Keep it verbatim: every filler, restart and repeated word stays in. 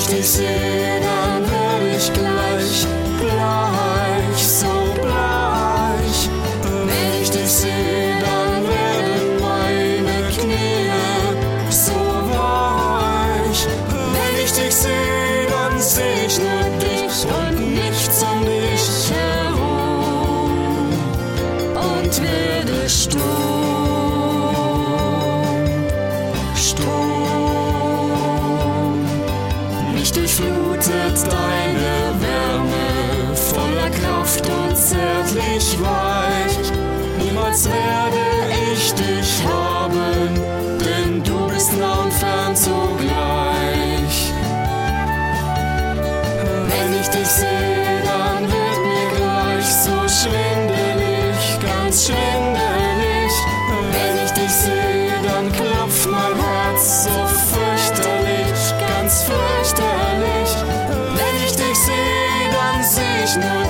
ich dich sehe, dann werde ich gleich, gleich, so bleich. Wenn ich dich sehe, dann werden meine Knie so weich. Wenn ich dich sehe, dann seh ich nur dich und nichts um dich herum und werde stumm, stumm. Mich durchflutet deine Wärme, voller Kraft und zärtlich weich. Niemals werde ich dich haben, denn du bist nah und fern zugleich. Wenn ich dich sehe, dann wird mir gleich so schwindelig, ganz schwindelig. Wenn ich dich sehe, dann klopft mein Herz so fürchterlich, ganz fürchterlich. Wenn ich dich sehe, dann seh ich nur